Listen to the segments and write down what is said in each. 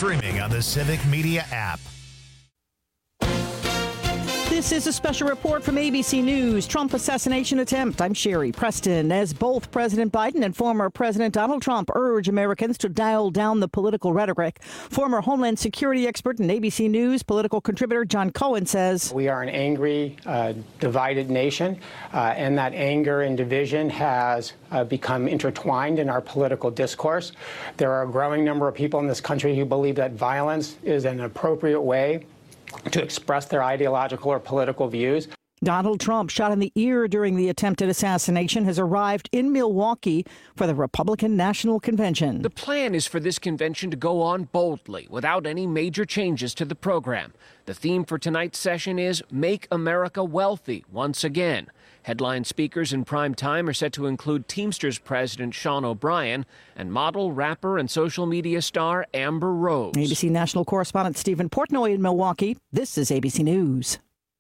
streaming on the Civic Media app. This is a special report from ABC News. Trump assassination attempt. I'm Sherry Preston. As both President Biden and former President Donald Trump urge Americans to dial down the political rhetoric, former Homeland Security expert and ABC News political contributor John Cohen says, we are an angry, divided nation, and that anger and division has become intertwined in our political discourse. There are a growing number of people in this country who believe that violence is an appropriate way to express their ideological or political views. Donald Trump, shot in the ear during the attempted assassination, has arrived in Milwaukee for the Republican National Convention. The plan is for this convention to go on boldly, without any major changes to the program. The theme for tonight's session is Make America Wealthy once again. Headline speakers in prime time are set to include Teamsters President Sean O'Brien and model, rapper, and social media star Amber Rose. ABC National correspondent Stephen Portnoy in Milwaukee. This is ABC News.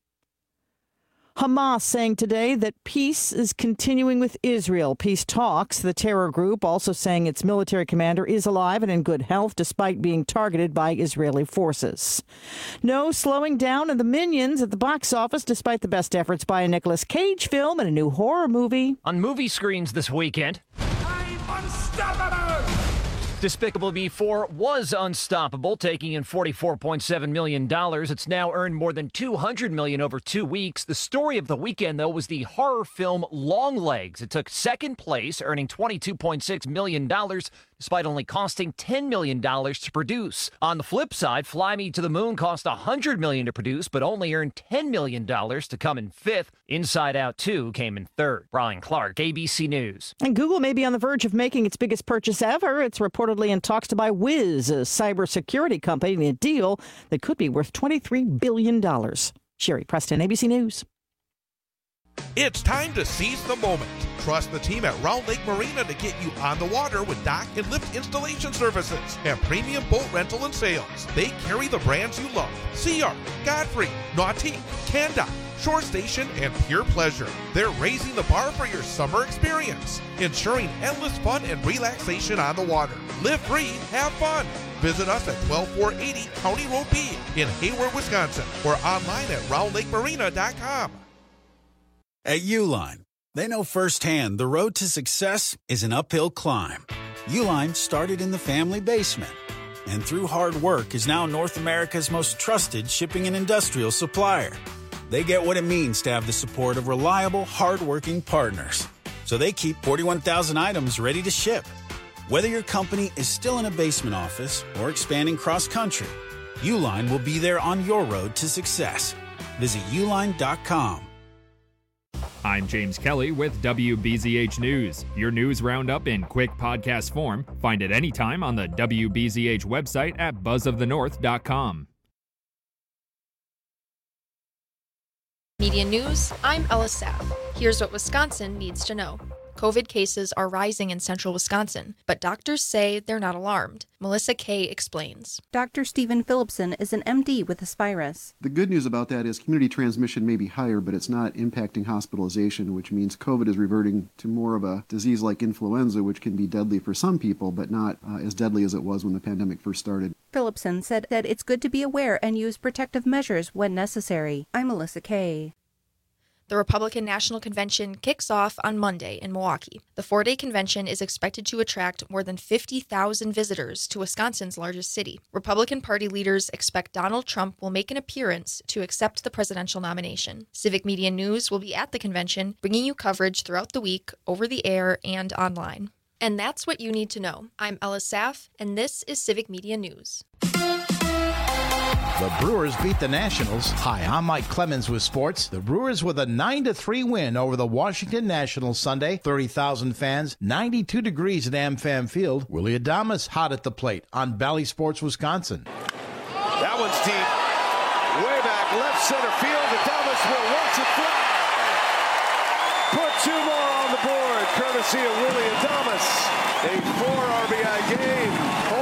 Hamas saying today that peace is continuing with Israel. Peace talks. The terror group also saying its military commander is alive and in good health despite being targeted by Israeli forces. No slowing down in the Minions at the box office despite the best efforts by a Nicolas Cage film and a new horror movie. On movie screens this weekend, I'm unstoppable! Despicable Me 4 was unstoppable, taking in $44.7 million. It's now earned more than $200 million over 2 weeks. The story of the weekend, though, was the horror film Longlegs. It took second place, earning $22.6 million, despite only costing $10 million to produce. On the flip side, Fly Me to the Moon cost $100 million to produce, but only earned $10 million to come in fifth. Inside Out 2 came in third. Brian Clark, ABC News. And Google may be on the verge of making its biggest purchase ever. It's reportedly in talks to buy Wiz, a cybersecurity company, in a deal that could be worth $23 billion. Sherry Preston, ABC News. It's time to seize the moment. Trust the team at Round Lake Marina to get you on the water with dock and lift installation services and premium boat rental and sales. They carry the brands you love: Sea Ark, Godfrey, Nautique, Canda, Shore Station, and Pure Pleasure. They're raising the bar for your summer experience, ensuring endless fun and relaxation on the water. Live free, have fun. Visit us at 12480 County Road B in Hayward, Wisconsin, or online at roundlakemarina.com. At Uline, they know firsthand the road to success is an uphill climb. Uline started in the family basement, and through hard work is now North America's most trusted shipping and industrial supplier. They get what it means to have the support of reliable, hard-working partners. So they keep 41,000 items ready to ship. Whether your company is still in a basement office or expanding cross-country, Uline will be there on your road to success. Visit uline.com. I'm James Kelly with WBZH News. Your news roundup in quick podcast form. Find it anytime on the WBZH website at buzzofthenorth.com. Media News, I'm Ella Saff. Here's what Wisconsin needs to know. COVID cases are rising in central Wisconsin, but doctors say they're not alarmed. Melissa Kay explains. Dr. Stephen Phillipson is an MD with Aspirus. The good news about that is community transmission may be higher, but it's not impacting hospitalization, which means COVID is reverting to more of a disease like influenza, which can be deadly for some people, but not as deadly as it was when the pandemic first started. Phillipson said that it's good to be aware and use protective measures when necessary. I'm Melissa Kay. The Republican National Convention kicks off on Monday in Milwaukee. The 4-day convention is expected to attract more than 50,000 visitors to Wisconsin's largest city. Republican Party leaders expect Donald Trump will make an appearance to accept the presidential nomination. Civic Media News will be at the convention, bringing you coverage throughout the week, over the air, and online. And that's what you need to know. I'm Ella Saff, and this is Civic Media News. The Brewers beat the Nationals. Hi, I'm Mike Clemens with sports. The Brewers with a 9-3 win over the Washington Nationals Sunday. 30,000 fans, 92 degrees at AmFam Field. Willie Adames hot at the plate on Bally Sports, Wisconsin. That one's deep. Way back left center field. Adames will watch it fly. Put two more on the board, courtesy of Willie Adames. A 4 RBI game. Home run number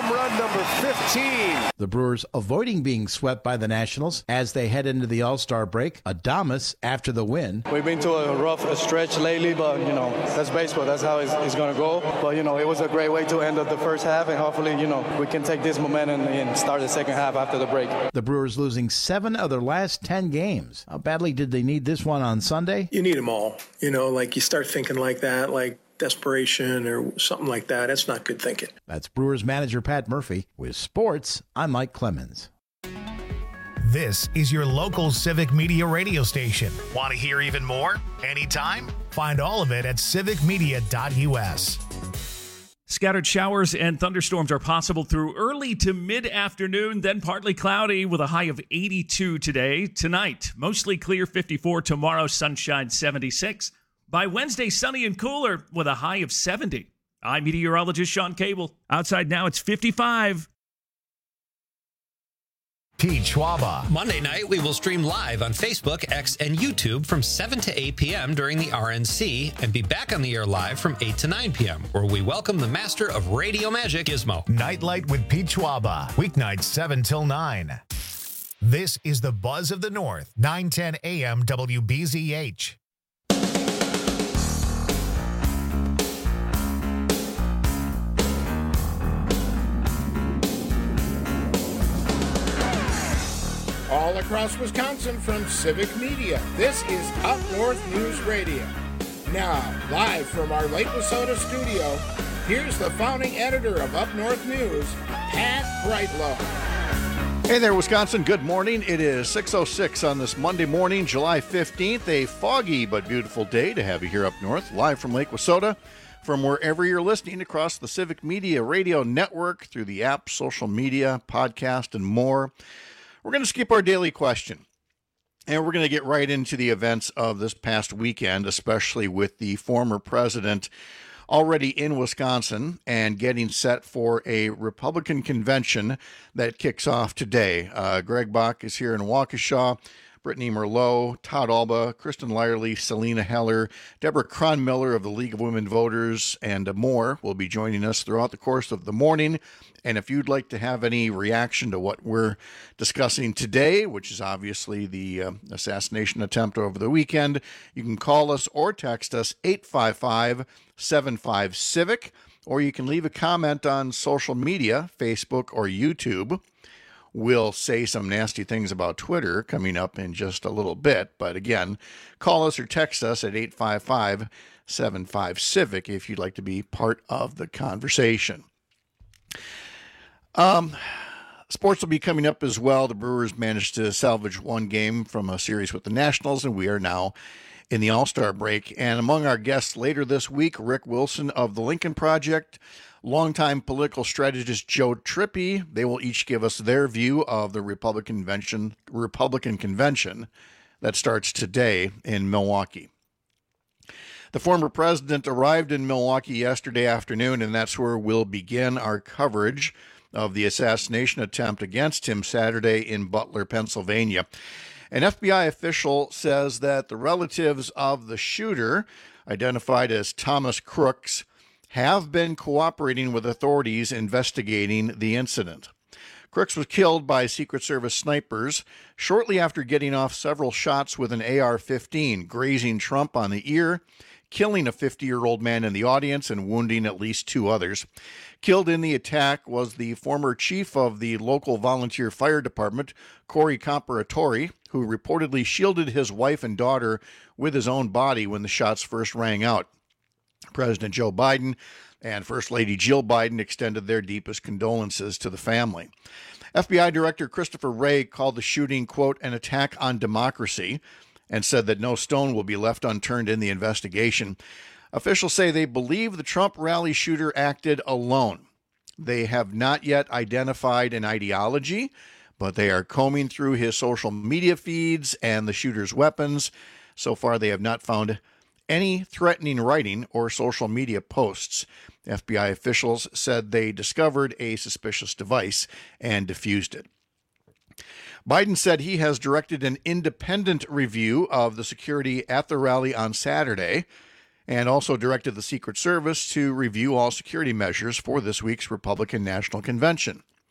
number 15. The Brewers avoiding being swept by the Nationals as they head into the All-Star break. Adames after the win. We've been to a rough stretch lately, but, that's baseball. That's how it's going to go. But, it was a great way to end the first half, and hopefully, we can take this momentum and start the second half after the break. The Brewers losing 7 of their last 10 games. How badly did they need this one on Sunday? You need them all. You start thinking like that, like desperation or something like that. That's not good thinking. That's Brewers manager Pat Murphy. With sports, I'm Mike Clemens. This is your local Civic Media radio station. Want to hear even more? Anytime? Find all of it at civicmedia.us. Scattered showers and thunderstorms are possible through early to mid-afternoon, then partly cloudy with a high of 82 today. Tonight, mostly clear, 54. Tomorrow, sunshine, 76. By Wednesday, sunny and cooler with a high of 70. I'm meteorologist Sean Cable. Outside now, it's 55. Pete Schwaba. Monday night, we will stream live on Facebook, X, and YouTube from 7 to 8 p.m. during the RNC and be back on the air live from 8 to 9 p.m., where we welcome the master of radio magic, Gizmo. Nightlight with Pete Schwaba. Weeknights 7 till 9. This is the Buzz of the North, 910 a.m. WBZH. All across Wisconsin from Civic Media, this is Up North News Radio. Now, live from our Lake Wissota studio, here's the founding editor of Up North News, Pat Brightlow. Hey there, Wisconsin. Good morning. It is 6:06 on this Monday morning, July 15th, a foggy but beautiful day to have you here up north, live from Lake Wissota, from wherever you're listening across the Civic Media Radio Network, through the app, social media, podcast, and more. We're going to skip our daily question, and we're going to get right into the events of this past weekend, especially with the former president already in Wisconsin and getting set for a Republican convention that kicks off today. Greg Bach is here in Waukesha. Brittany Merlot, Todd Alba, Kristen Lyerly, Selena Heller, Deborah Cronmiller of the League of Women Voters, and more will be joining us throughout the course of the morning. And if you'd like to have any reaction to what we're discussing today, which is obviously the assassination attempt over the weekend, you can call us or text us 855-75-CIVIC, or you can leave a comment on social media, Facebook or YouTube. We'll say some nasty things about Twitter coming up in just a little bit. But again, call us or text us at 855-75-CIVIC if you'd like to be part of the conversation. Sports will be coming up as well. The Brewers managed to salvage one game from a series with the Nationals, and we are now in the All-Star break. And among our guests later this week, Rick Wilson of the Lincoln Project, longtime political strategist Joe Trippi. They will each give us their view of the Republican convention that starts today in Milwaukee. The former president arrived in Milwaukee yesterday afternoon, and that's where we'll begin our coverage of the assassination attempt against him Saturday in Butler, Pennsylvania. An FBI official says that the relatives of the shooter, identified as Thomas Crooks, have been cooperating with authorities investigating the incident. Crooks was killed by Secret Service snipers shortly after getting off several shots with an AR-15, grazing Trump on the ear, killing a 50-year-old man in the audience and wounding at least 2 others. Killed in the attack was the former chief of the local volunteer fire department, Corey Comparatori, who reportedly shielded his wife and daughter with his own body when the shots first rang out. President Joe Biden and First Lady Jill Biden extended their deepest condolences to the family. FBI Director Christopher Wray called the shooting, quote, an attack on democracy, and said that no stone will be left unturned in the investigation. Officials say they believe the Trump rally shooter acted alone. They have not yet identified an ideology, but they are combing through his social media feeds and the shooter's weapons. So far, they have not found any threatening writing or social media posts. FBI officials said they discovered a suspicious device and defused it. Biden said he has directed an independent review of the security at the rally on Saturday, and also directed the Secret Service to review all security measures for this week's Republican National Convention.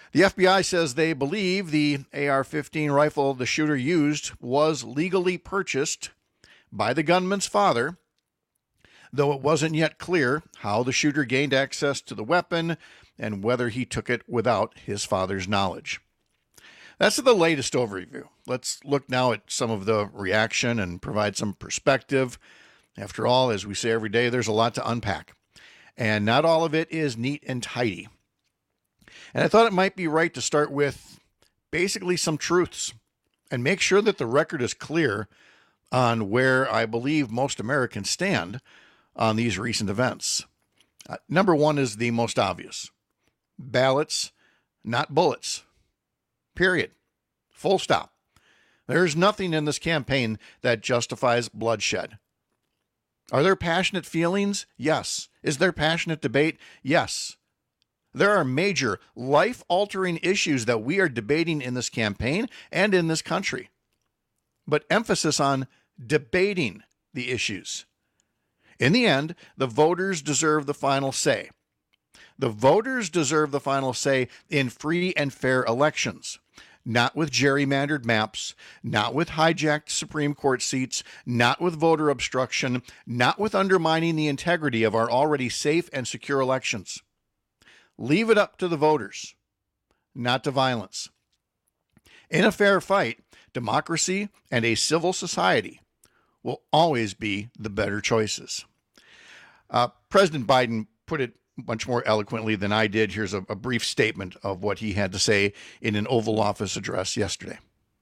The FBI says they believe the AR-15 rifle the shooter used was legally purchased by the gunman's father, though it wasn't yet clear how the shooter gained access to the weapon and whether he took it without his father's knowledge. That's the latest overview. Let's look now at some of the reaction and provide some perspective. After all, as we say every day, there's a lot to unpack, and not all of it is neat and tidy. And I thought it might be right to start with basically some truths and make sure that the record is clear on where I believe most Americans stand on these recent events. Number one is the most obvious. Ballots, not bullets. Period. Full stop. There's nothing in this campaign that justifies bloodshed. Are there passionate feelings? Yes. Is there passionate debate? Yes. There are major life-altering issues that we are debating in this campaign and in this country. But emphasis on debating the issues. In the end, the voters deserve the final say. The voters deserve the final say in free and fair elections. Not with gerrymandered maps, not with hijacked Supreme Court seats, not with voter obstruction, not with undermining the integrity of our already safe and secure elections. Leave it up to the voters, not to violence. In a fair fight, democracy and a civil society will always be the better choices. President Biden put it much more eloquently than I did. Here's a brief statement of what he had to say in an Oval Office address yesterday.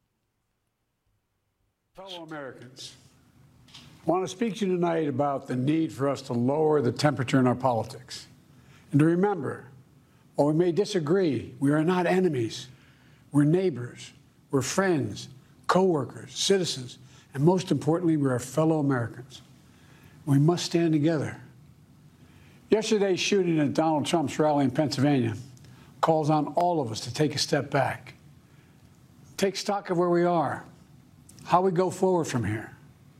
Fellow Americans, I want to speak to you tonight about the need for us to lower the temperature in our politics. And to remember, while we may disagree, we are not enemies. We're neighbors, we're friends, co-workers, citizens, and most importantly, we're our fellow Americans. We must stand together. Yesterday's shooting at Donald Trump's rally in Pennsylvania calls on all of us to take a step back, take stock of where we are, how we go forward from here.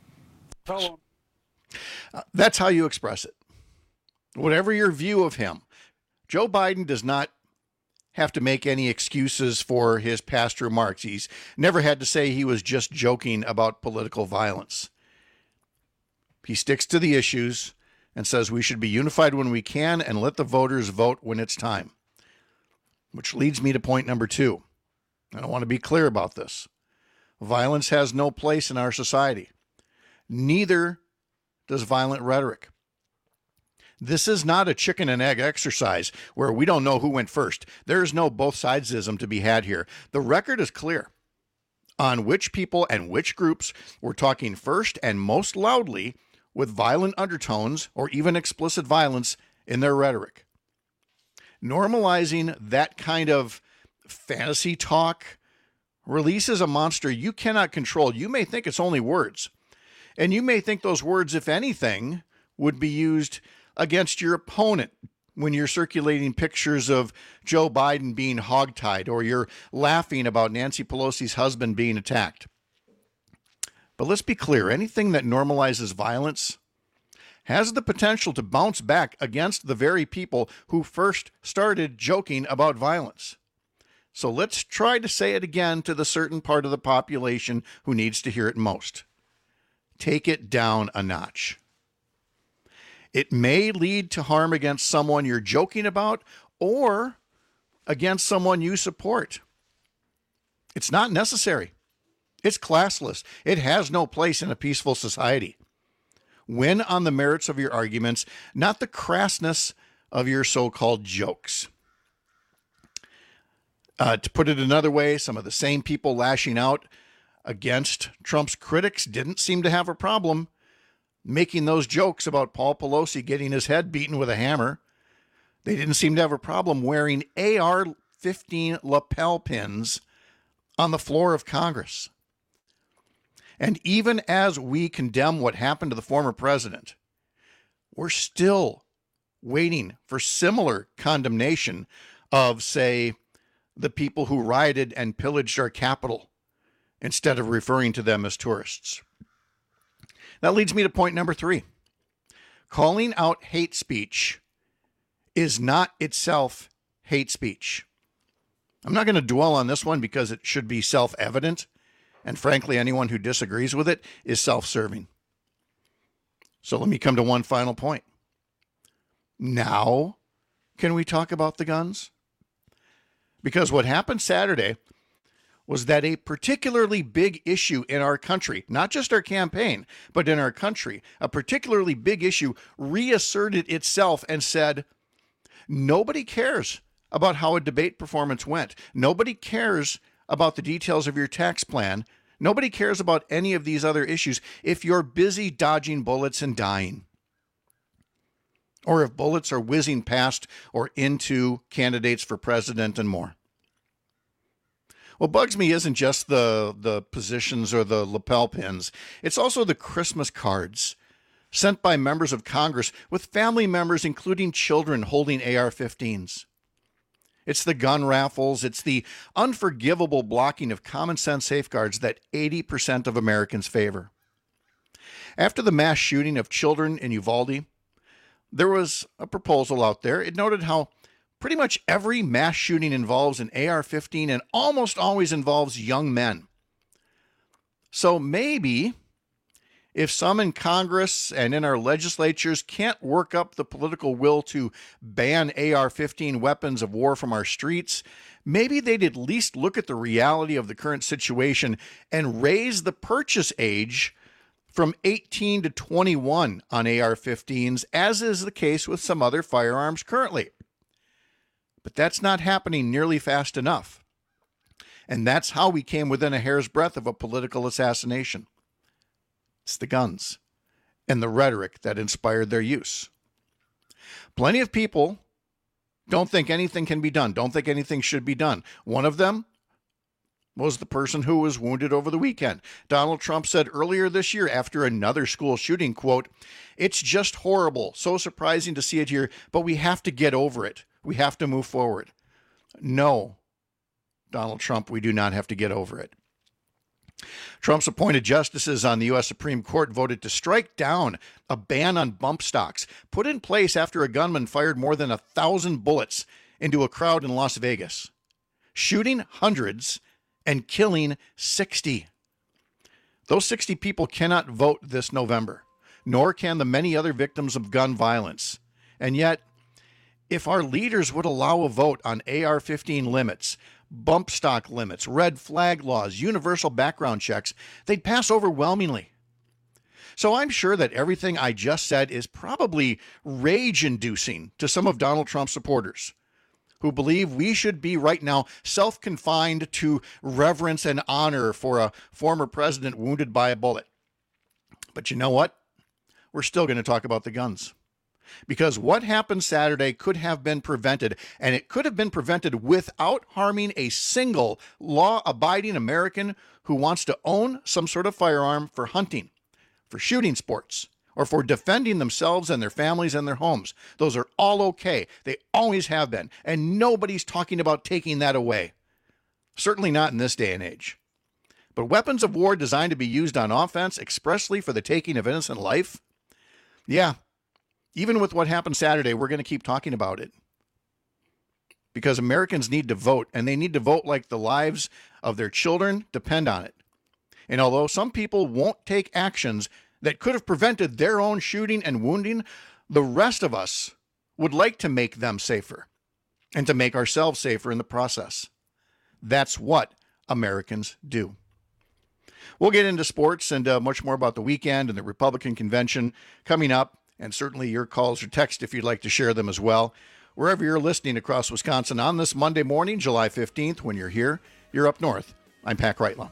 That's how you express it. Whatever your view of him, Joe Biden does not have to make any excuses for his past remarks. He's never had to say he was just joking about political violence. He sticks to the issues and says we should be unified when we can and let the voters vote when it's time. Which leads me to point number two. And I want to be clear about this. Violence has no place in our society. Neither does violent rhetoric. This is not a chicken and egg exercise where we don't know who went first. There is no both sidesism to be had here. The record is clear on which people and which groups were talking first and most loudly with violent undertones or even explicit violence in their rhetoric. Normalizing that kind of fantasy talk releases a monster you cannot control. You may think it's only words, and you may think those words, if anything, would be used against your opponent when you're circulating pictures of Joe Biden being hogtied or you're laughing about Nancy Pelosi's husband being attacked. But let's be clear, anything that normalizes violence has the potential to bounce back against the very people who first started joking about violence. So let's try to say it again to the certain part of the population who needs to hear it most. Take it down a notch. It may lead to harm against someone you're joking about or against someone you support. It's not necessary. It's classless. It has no place in a peaceful society. Win on the merits of your arguments, not the crassness of your so-called jokes. To put it another way, some of the same people lashing out against Trump's critics didn't seem to have a problem making those jokes about Paul Pelosi getting his head beaten with a hammer. They didn't seem to have a problem wearing AR-15 lapel pins on the floor of Congress. And even as we condemn what happened to the former president, we're still waiting for similar condemnation of, say, the people who rioted and pillaged our Capitol instead of referring to them as tourists. That leads me to point number 3. Calling out hate speech is not itself hate speech. I'm not going to dwell on this one because it should be self-evident, and frankly, anyone who disagrees with it is self-serving. So let me come to one final point. Now, can we talk about the guns? Because what happened Saturday was that a particularly big issue in our country, not just our campaign, but in our country, a particularly big issue reasserted itself and said, nobody cares about how a debate performance went. Nobody cares about the details of your tax plan. Nobody cares about any of these other issues if you're busy dodging bullets and dying, or if bullets are whizzing past or into candidates for president and more. What bugs me isn't just the positions or the lapel pins. It's also the Christmas cards sent by members of Congress with family members, including children, holding AR-15s. It's the gun raffles. It's the unforgivable blocking of common sense safeguards that 80% of Americans favor. After the mass shooting of children in Uvalde, there was a proposal out there. It noted how pretty much every mass shooting involves an AR-15 and almost always involves young men. So maybe if some in Congress and in our legislatures can't work up the political will to ban AR-15 weapons of war from our streets, maybe they'd at least look at the reality of the current situation and raise the purchase age from 18 to 21 on AR-15s, as is the case with some other firearms currently. But that's not happening nearly fast enough. And that's how we came within a hair's breadth of a political assassination. It's the guns and the rhetoric that inspired their use. Plenty of people don't think anything can be done, don't think anything should be done. One of them was the person who was wounded over the weekend. Donald Trump said earlier this year after another school shooting, quote, "It's just horrible, so surprising to see it here, but we have to get over it. We have to move forward." No, Donald Trump, we do not have to get over it. Trump's appointed justices on the U.S. Supreme Court voted to strike down a ban on bump stocks, put in place after a gunman fired more than 1,000 bullets into a crowd in Las Vegas, shooting hundreds and killing 60. Those 60 people cannot vote this November, nor can the many other victims of gun violence. And yet, if our leaders would allow a vote on AR-15 limits, bump stock limits, red flag laws, universal background checks, they'd pass overwhelmingly. So I'm sure that everything I just said is probably rage-inducing to some of Donald Trump's supporters who believe we should be right now self-confined to reverence and honor for a former president wounded by a bullet. But you know what? We're still going to talk about the guns. Because what happened Saturday could have been prevented, and it could have been prevented without harming a single law-abiding American who wants to own some sort of firearm for hunting, for shooting sports, or for defending themselves and their families and their homes. Those are all okay. They always have been, and nobody's talking about taking that away. Certainly not in this day and age. But weapons of war designed to be used on offense expressly for the taking of innocent life? Yeah. Even with what happened Saturday, we're going to keep talking about it. Because Americans need to vote, and they need to vote like the lives of their children depend on it. And although some people won't take actions that could have prevented their own shooting and wounding, the rest of us would like to make them safer and to make ourselves safer in the process. That's what Americans do. We'll get into sports and much more about the weekend and the Republican convention coming up. And certainly your calls or text if you'd like to share them as well. Wherever you're listening across Wisconsin on this Monday morning, July 15th, when you're here, you're up north. I'm Pat Kreitlow.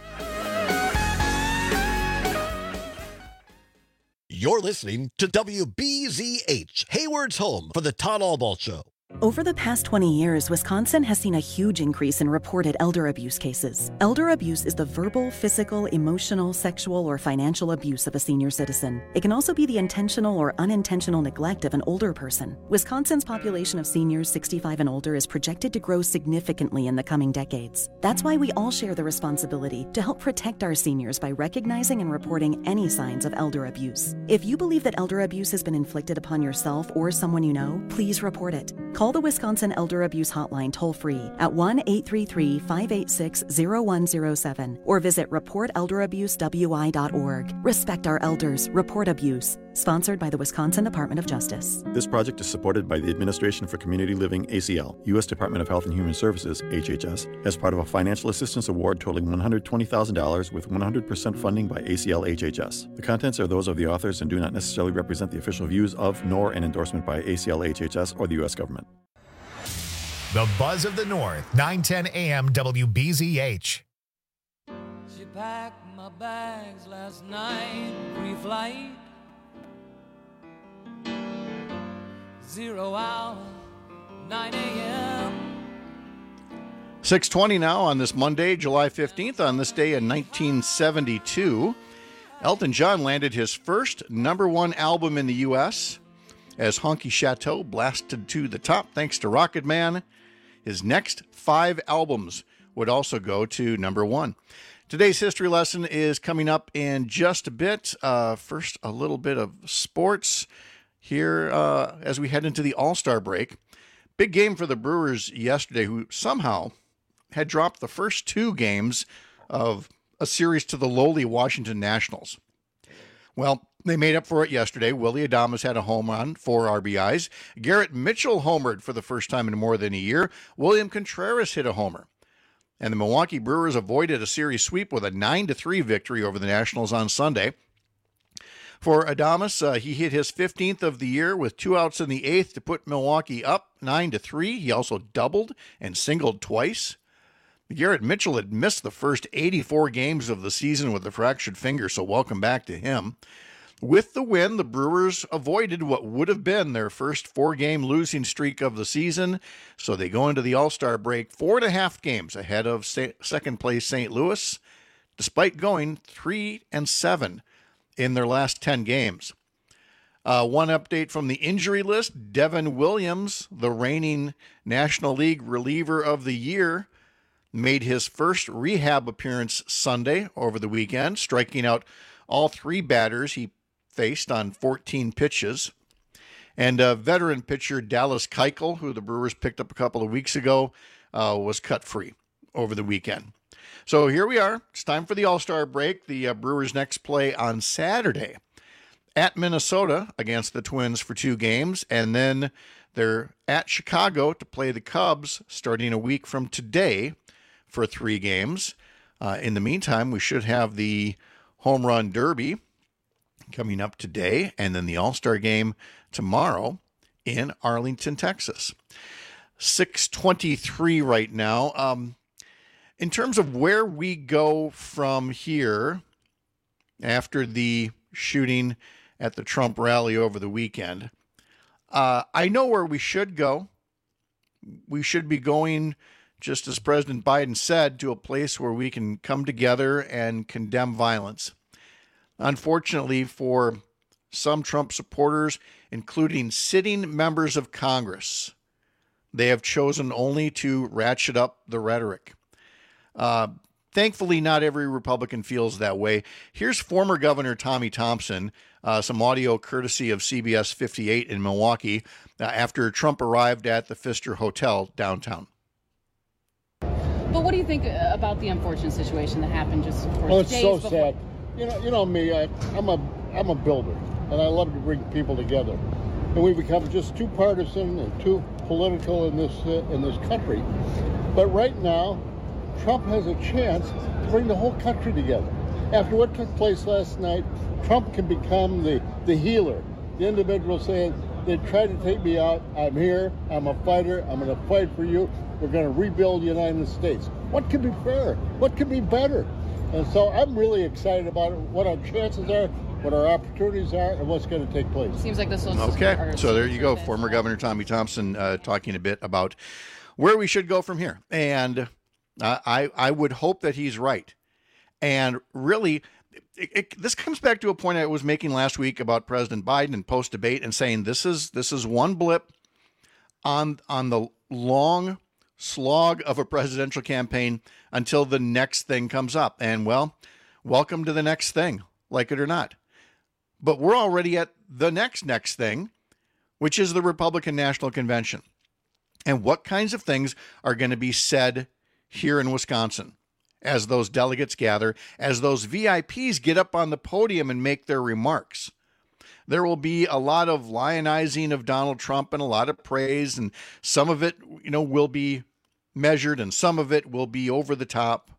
You're listening to WBZH, Hayward's home for the Todd Albaugh Show. Over the past 20 years, Wisconsin has seen a huge increase in reported elder abuse cases. Elder abuse is the verbal, physical, emotional, sexual, or financial abuse of a senior citizen. It can also be the intentional or unintentional neglect of an older person. Wisconsin's population of seniors 65 and older is projected to grow significantly in the coming decades. That's why we all share the responsibility to help protect our seniors by recognizing and reporting any signs of elder abuse. If you believe that elder abuse has been inflicted upon yourself or someone you know, please report it. Call the Wisconsin Elder Abuse Hotline toll-free at 1-833-586-0107 or visit reportelderabusewI.org. Respect our elders. Report abuse. Sponsored by the Wisconsin Department of Justice. This project is supported by the Administration for Community Living, ACL, U.S. Department of Health and Human Services, HHS, as part of a financial assistance award totaling $120,000 with 100% funding by ACL HHS. The contents are those of the authors and do not necessarily represent the official views of, nor an endorsement by ACL HHS or the U.S. government. The Buzz of the North, 9:10 a.m. WBZH. She packed my bags last night, pre-flight. 0 hour, 9 a.m. 6:20 now on this Monday, July 15th. On this day in 1972, Elton John landed his first #1 album in the U.S. as Honky Chateau blasted to the top thanks to Rocket Man. His next 5 albums would also go to #1. Today's history lesson is coming up in just a bit. First, a little bit of sports here as we head into the All-Star break. Big game for the Brewers yesterday, who somehow had dropped the first 2 games of a series to the lowly Washington Nationals. Well, they made up for it yesterday. Willy Adames had a home run, 4 RBIs. Garrett Mitchell homered for the first time in more than a year. William Contreras hit a homer. And the Milwaukee Brewers avoided a series sweep with a 9-3 victory over the Nationals on Sunday. For Adames, he hit his 15th of the year with 2 outs in the 8th to put Milwaukee up 9-3. He also doubled and singled twice. Garrett Mitchell had missed the first 84 games of the season with a fractured finger, so welcome back to him. With the win, the Brewers avoided what would have been their first 4-game losing streak of the season, so they go into the All-Star break 4.5 games ahead of second-place St. Louis, despite going 3-7 in their last 10 games. One update from the injury list, Devin Williams, the reigning National League reliever of the year, made his first rehab appearance Sunday over the weekend, striking out all 3 batters he faced on 14 pitches. And veteran pitcher Dallas Keuchel, who the Brewers picked up a couple of weeks ago, was cut free over the weekend. So here we are. It's time for the All-Star break. The Brewers next play on Saturday at Minnesota against the Twins for 2 games, and then they're at Chicago to play the Cubs starting a week from today for 3 games. In the meantime, we should have the Home Run Derby coming up today, and then the All-Star game tomorrow in Arlington, Texas. 6:23 right now. In terms of where we go from here after the shooting at the Trump rally over the weekend, I know where we should go. We should be going, just as President Biden said, to a place where we can come together and condemn violence. Unfortunately for some Trump supporters, including sitting members of Congress, they have chosen only to ratchet up the rhetoric. Thankfully, not every Republican feels that way. Here's former Governor Tommy Thompson, some audio courtesy of CBS 58 in Milwaukee, after Trump arrived at the Pfister Hotel downtown. But what do you think about the unfortunate situation that happened just it's days so before? Sad. You know me. I'm a builder, and I love to bring people together. And we've become just too partisan and too political in this country. But right now, Trump has a chance to bring the whole country together. After what took place last night, Trump can become the healer, the individual saying, they tried to take me out, I'm here, I'm a fighter, I'm going to fight for you, we're going to rebuild the United States. What could be fairer? What could be better? And so I'm really excited about what our chances are, what our opportunities are, and what's going to take place. Seems like this was okay. So there you go, former Governor Tommy Thompson talking a bit about where we should go from here. And I would hope that he's right. And really, this comes back to a point I was making last week about President Biden and post-debate, and saying this is one blip on the long slog of a presidential campaign until the next thing comes up. And, well, welcome to the next thing, like it or not. But we're already at the next thing, which is the Republican National Convention. and what kinds of things are going to be said here in Wisconsin as those delegates gather, as those VIPs get up on the podium and make their remarks. There will be a lot of lionizing of Donald Trump and a lot of praise, and some of it, will be measured and some of it will be over the top.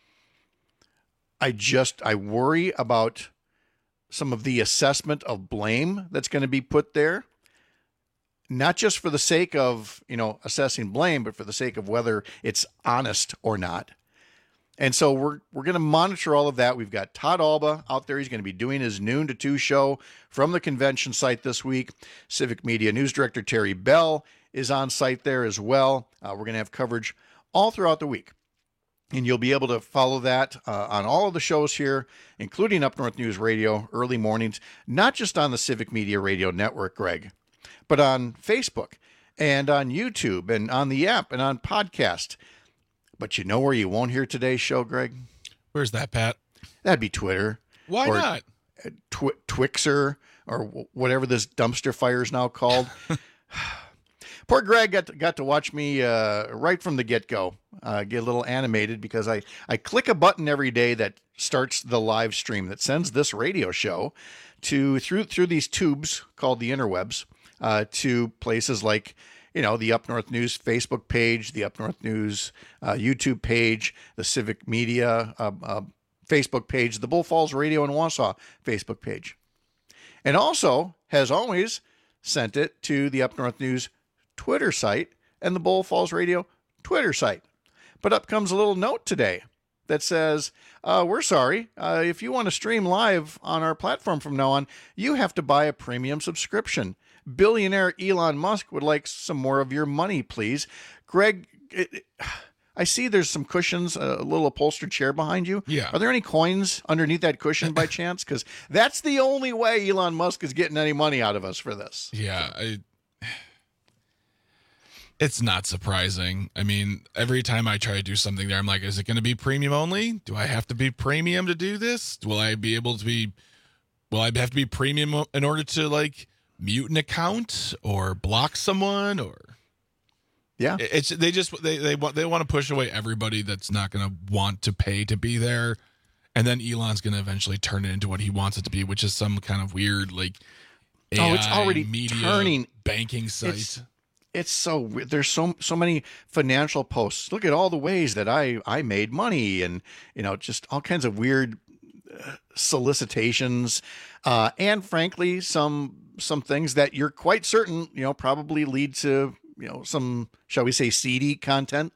I worry about some of the assessment of blame that's going to be put there, not just for the sake of, assessing blame, but for the sake of whether it's honest or not. And so we're going to monitor all of that. We've got Todd Alba out there. He's going to be doing his noon to 2 show from the convention site this week. Civic Media News Director Terry Bell is on site there as well. We're going to have coverage all throughout the week. And you'll be able to follow that on all of the shows here, including Up North News Radio, early mornings, not just on the Civic Media Radio Network, Greg, but on Facebook and on YouTube and on the app and on podcast. But you know where you won't hear today's show, Greg? Where's that, Pat? That'd be Twitter. Why not? Twixer or whatever this dumpster fire is now called. Poor Greg got to watch me right from the get-go get a little animated because I click a button every day that starts the live stream that sends this radio show through these tubes called the interwebs to places like the Up North News Facebook page, the Up North News YouTube page, the Civic Media Facebook page, the Bull Falls Radio in Wausau Facebook page. And also has always sent it to the Up North News Twitter site and the Bull Falls Radio Twitter site. But up comes a little note today that says, we're sorry, if you want to stream live on our platform from now on, you have to buy a premium subscription. Billionaire Elon Musk would like some more of your money, please. Greg, I see there's some cushions, a little upholstered chair behind you. Yeah. Are there any coins underneath that cushion by chance? Because that's the only way Elon Musk is getting any money out of us for this. Yeah, it's not surprising. I mean, every time I try to do something there, I'm like, is it going to be premium only? Do I have to be premium to do this? Will I have to be premium in order to mute an account or block someone or? Yeah. They want to push away everybody that's not going to want to pay to be there. And then Elon's going to eventually turn it into what he wants it to be, which is some kind of weird AI it's already media turning banking site. It's so there's so many financial posts. Look at all the ways that I made money, and just all kinds of weird solicitations, and frankly some things that you're quite certain probably lead to some, shall we say, seedy content.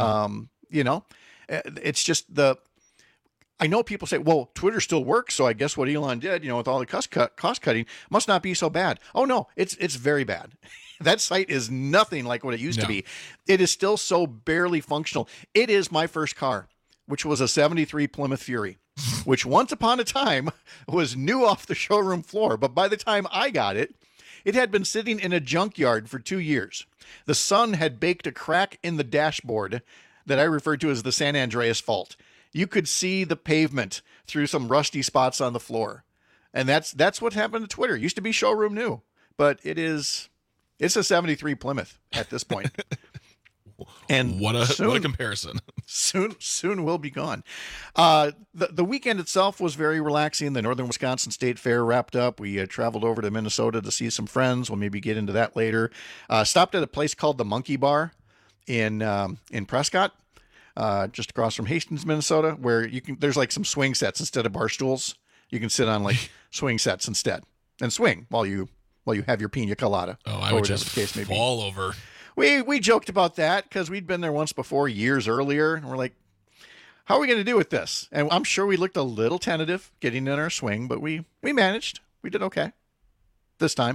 It's just I know people say, well, Twitter still works, so I guess what Elon did, with all the cost cutting must not be so bad. Oh no, it's very bad. That site is nothing like what it used to be. It is still so barely functional. It is my first car, which was a 73 Plymouth Fury, which once upon a time was new off the showroom floor. But by the time I got it, it had been sitting in a junkyard for 2 years. The sun had baked a crack in the dashboard that I referred to as the San Andreas Fault. You could see the pavement through some rusty spots on the floor. And that's what happened to Twitter. It used to be showroom new, but it's a 73 Plymouth at this point. And what a comparison. Soon will be gone. The weekend itself was very relaxing. The Northern Wisconsin State Fair wrapped up. We traveled over to Minnesota to see some friends. We'll maybe get into that later. Stopped at a place called the Monkey Bar in Prescott, just across from Hastings, Minnesota, where there's some swing sets instead of bar stools. You can sit on swing sets instead and swing while you have your pina colada. Oh, I would just fall over. We joked about that because we'd been there once before, years earlier, and we're like, how are we going to do with this? And I'm sure we looked a little tentative getting in our swing, but we managed. We did okay this time.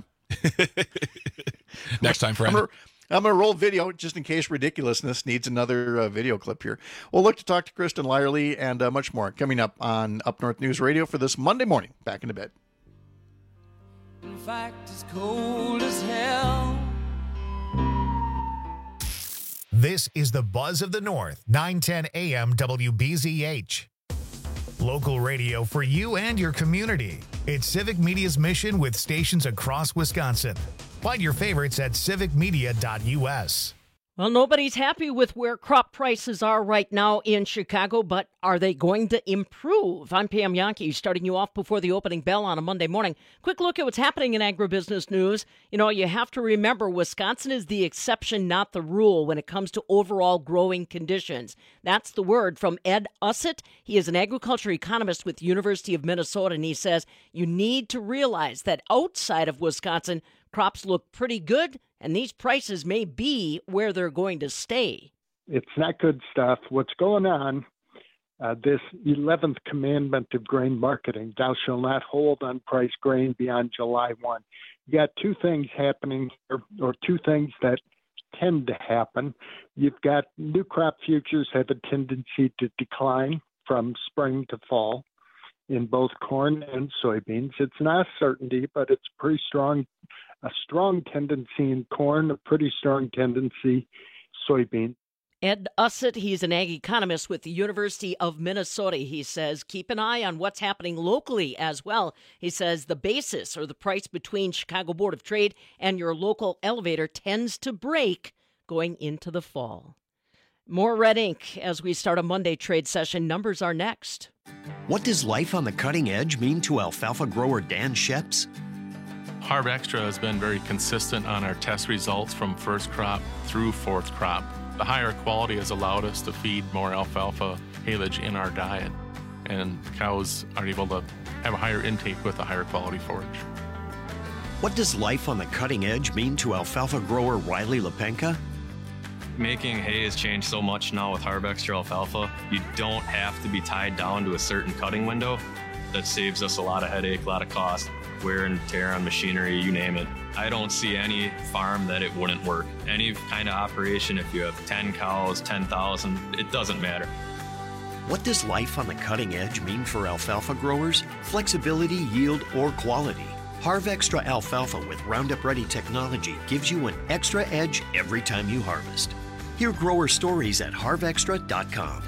Next time, friend. I'm going to roll video just in case ridiculousness needs another video clip here. We'll look to talk to Kristen Lyerly and much more coming up on Up North News Radio for this Monday morning. Back into bed. In fact, it's cold as hell. This is the Buzz of the North, 910 AM WBZH. Local radio for you and your community. It's Civic Media's mission with stations across Wisconsin. Find your favorites at civicmedia.us. Well, nobody's happy with where crop prices are right now in Chicago, but are they going to improve? I'm Pam Yankee, starting you off before the opening bell on a Monday morning. Quick look at what's happening in agribusiness news. You know, you have to remember Wisconsin is the exception, not the rule, when it comes to overall growing conditions. That's the word from Ed Ussett. He is an agriculture economist with the University of Minnesota, and he says you need to realize that outside of Wisconsin, crops look pretty good, and these prices may be where they're going to stay. It's not good stuff. What's going on, this 11th commandment of grain marketing, thou shalt not hold unpriced grain beyond July 1. You got two things happening, or two things that tend to happen. You've got new crop futures have a tendency to decline from spring to fall in both corn and soybeans. It's not a certainty, but it's pretty strong. A strong tendency in corn, a pretty strong tendency soybean. Ed Ussett, he's an ag economist with the University of Minnesota. He says, keep an eye on what's happening locally as well. He says the basis or the price between Chicago Board of Trade and your local elevator tends to break going into the fall. More red ink as we start a Monday trade session. Numbers are next. What does life on the cutting edge mean to alfalfa grower Dan Sheps? Harv Extra has been very consistent on our test results from first crop through fourth crop. The higher quality has allowed us to feed more alfalfa haylage in our diet, and cows are able to have a higher intake with a higher quality forage. What does life on the cutting edge mean to alfalfa grower Riley Lepenka? Making hay has changed so much now with Harv Extra alfalfa. You don't have to be tied down to a certain cutting window. That saves us a lot of headache, a lot of cost, wear and tear on machinery, you name it. I don't see any farm that it wouldn't work. Any kind of operation, if you have 10 cows, 10,000, it doesn't matter. What does life on the cutting edge mean for alfalfa growers? Flexibility, yield, or quality? Harv Extra alfalfa with Roundup Ready technology gives you an extra edge every time you harvest. Hear grower stories at harvextra.com.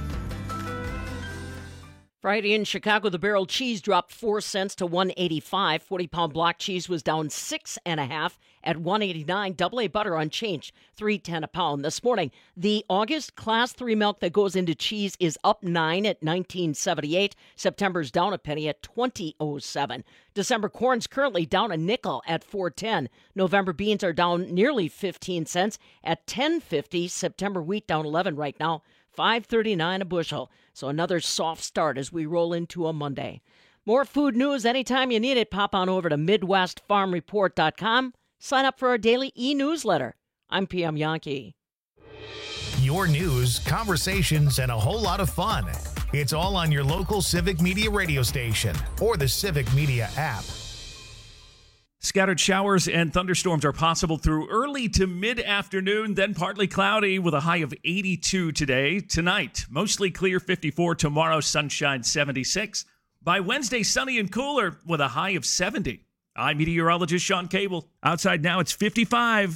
Friday in Chicago, the barrel cheese dropped 4 cents to $1.85. 40-pound block cheese was down 6.5 at $1.89. Double A butter unchanged, $3.10 a pound. This morning, the August Class 3 milk that goes into cheese is up 9 at $19.78. September's down a penny at $20.07. December corn's currently down a nickel at $4.10. November beans are down nearly 15 cents at $10.50. September wheat down 11 right now, $5.39 a bushel. So another soft start as we roll into a Monday. More food news anytime you need it. Pop on over to MidwestFarmReport.com. Sign up for our daily e-newsletter. I'm PM Yankee. Your news, conversations, and a whole lot of fun. It's all on your local Civic Media radio station or the Civic Media app. Scattered showers and thunderstorms are possible through early to mid-afternoon, then partly cloudy with a high of 82 today. Tonight, mostly clear 54. Tomorrow, sunshine 76. By Wednesday, sunny and cooler with a high of 70. I'm meteorologist Sean Cable. Outside now, it's 55.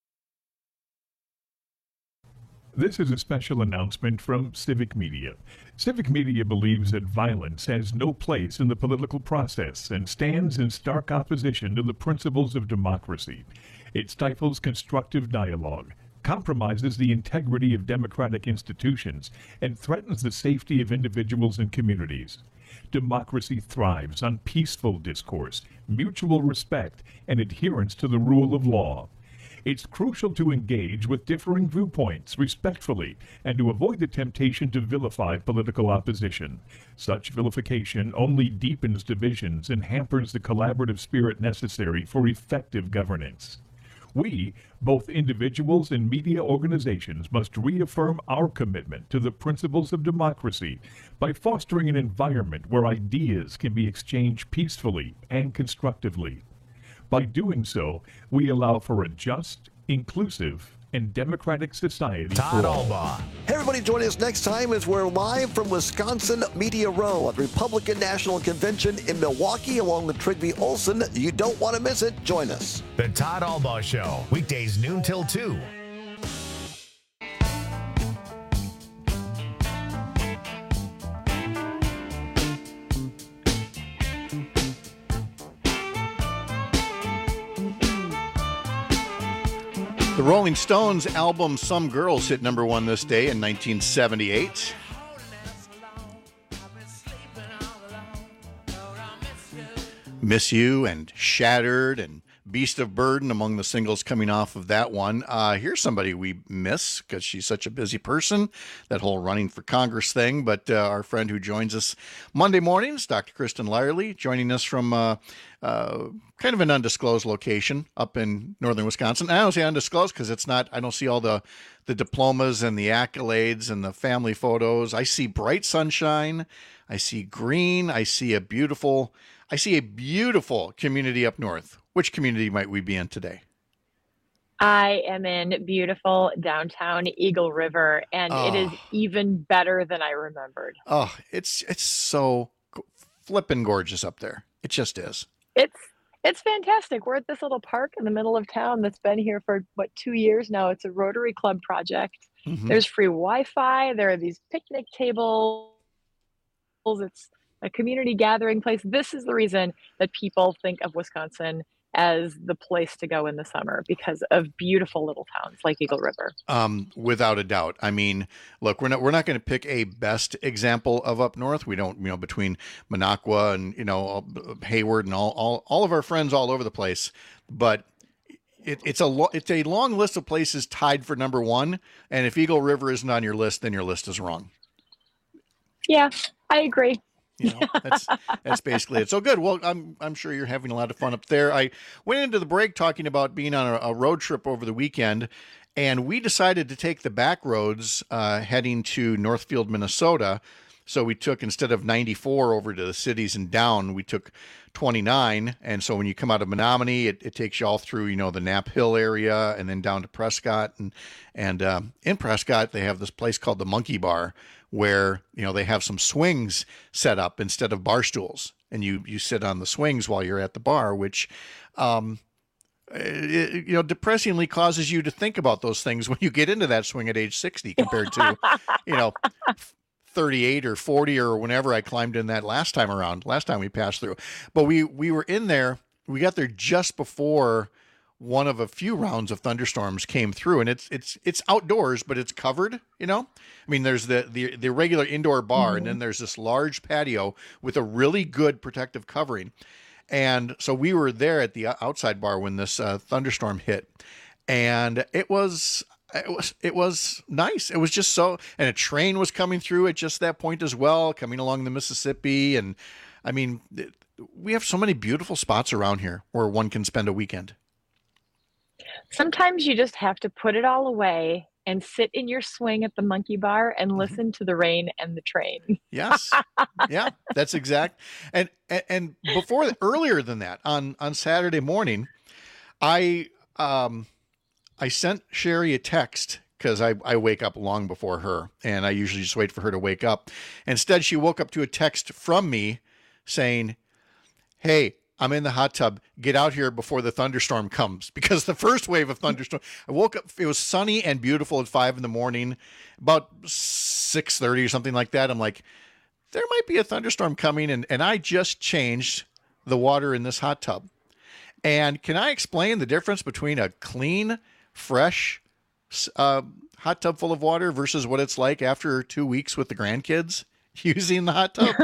This is a special announcement from Civic Media. Civic Media believes that violence has no place in the political process and stands in stark opposition to the principles of democracy. It stifles constructive dialogue, compromises the integrity of democratic institutions, and threatens the safety of individuals and communities. Democracy thrives on peaceful discourse, mutual respect, and adherence to the rule of law. It's crucial to engage with differing viewpoints respectfully and to avoid the temptation to vilify political opposition. Such vilification only deepens divisions and hampers the collaborative spirit necessary for effective governance. We, both individuals and media organizations, must reaffirm our commitment to the principles of democracy by fostering an environment where ideas can be exchanged peacefully and constructively. By doing so, we allow for a just, inclusive, and democratic society Todd for all. Albaugh. Hey, everybody, join us next time as we're live from Wisconsin Media Row at the Republican National Convention in Milwaukee along with Trygve Olsen. You don't want to miss it. Join us. The Todd Albaugh Show, weekdays noon till 2. The Rolling Stones album Some Girls hit number one this day in 1978. Miss You and Shattered and Beast of Burden among the singles coming off of that one. Here's somebody we miss because she's such a busy person, that whole running for Congress thing. But our friend who joins us Monday mornings, Dr. Kristen Lyerly, joining us from kind of an undisclosed location up in northern Wisconsin. I don't say undisclosed because it's not, I don't see all the diplomas and the accolades and the family photos. I see bright sunshine. I see green. I see a beautiful community up north. Which community might we be in today? I am in beautiful downtown Eagle River, and it is even better than I remembered. Oh, it's so flippin' gorgeous up there. It just is. It's fantastic. We're at this little park in the middle of town that's been here for, 2 years now. It's a Rotary Club project. Mm-hmm. There's free Wi-Fi. There are these picnic tables. It's a community gathering place. This is the reason that people think of Wisconsin as the place to go in the summer, because of beautiful little towns like Eagle River. Without a doubt. I mean, look, we're not going to pick a best example of up north. We don't, between Minocqua and, Hayward and all of our friends all over the place, but it's a long list of places tied for number one. And if Eagle River isn't on your list, then your list is wrong. Yeah, I agree. That's basically it. So good. Well, I'm sure you're having a lot of fun up there. I went into the break talking about being on a road trip over the weekend, and we decided to take the back roads heading to Northfield, Minnesota. So we took, instead of 94 over to the cities and down, we took 29. And so when you come out of Menominee, it takes you all through, the Knapp Hill area and then down to Prescott. And in Prescott, they have this place called the Monkey Bar, where, they have some swings set up instead of bar stools. And you sit on the swings while you're at the bar, which, depressingly causes you to think about those things when you get into that swing at age 60 compared to, 38 or 40 or whenever I climbed in that last time we passed through. But we were in there, we got there just before one of a few rounds of thunderstorms came through, and it's outdoors, but it's covered, I mean, there's the regular indoor bar, and then there's this large patio with a really good protective covering. And so we were there at the outside bar when this thunderstorm hit, and it was nice. It was just so, and a train was coming through at just that point as well, coming along the Mississippi. And I mean, we have so many beautiful spots around here where one can spend a weekend. Sometimes you just have to put it all away and sit in your swing at the Monkey Bar and listen to the rain and the train. Yes. Yeah, that's exact. And earlier than that, on Saturday morning, I sent Sherry a text because I wake up long before her, and I usually just wait for her to wake up. Instead, she woke up to a text from me saying, "Hey, I'm in the hot tub. Get out here before the thunderstorm comes." Because the first wave of thunderstorm, I woke up, it was sunny and beautiful at 5 a.m. About 6:30 or something like that, I'm like, there might be a thunderstorm coming, and I just changed the water in this hot tub. And can I explain the difference between a clean, fresh hot tub full of water versus what it's like after 2 weeks with the grandkids using the hot tub?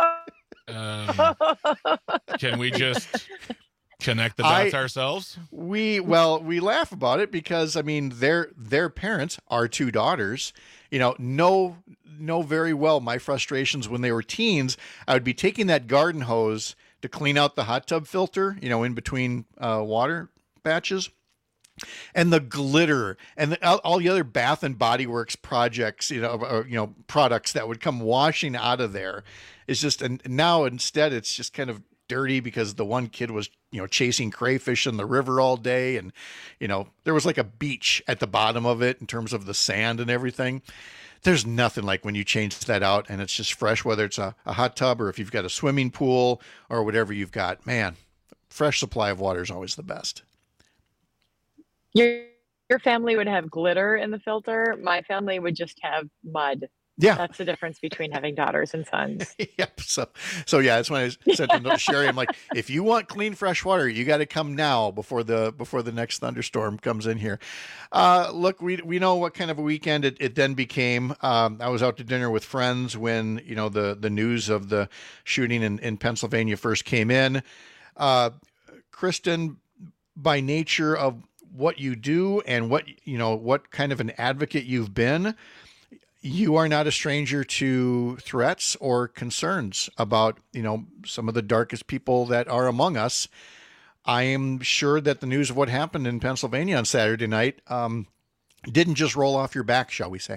Can we just connect the dots ourselves? We laugh about it because, I mean, their parents, our two daughters, know very well my frustrations when they were teens. I would be taking that garden hose to clean out the hot tub filter, in between water patches. And the glitter and all the other Bath and Body Works projects, products that would come washing out of there. It's just, and now instead it's just kind of dirty because the one kid was, chasing crayfish in the river all day. And, there was like a beach at the bottom of it in terms of the sand and everything. There's nothing like when you change that out and it's just fresh, whether it's a hot tub or if you've got a swimming pool or whatever you've got. Man, fresh supply of water is always the best. Your family would have glitter in the filter. My family would just have mud Yeah. That's the difference between having daughters and sons. Yep. So yeah, that's when I sent a note to Sherry. I'm like, if you want clean, fresh water, you got to come now before the next thunderstorm comes in here. Look, we know what kind of a weekend it then became. I was out to dinner with friends when, the news of the shooting in Pennsylvania first came in. Kristen, by nature of what you do and what kind of an advocate you've been, you are not a stranger to threats or concerns about, some of the darkest people that are among us. I am sure that the news of what happened in Pennsylvania on Saturday night didn't just roll off your back, shall we say.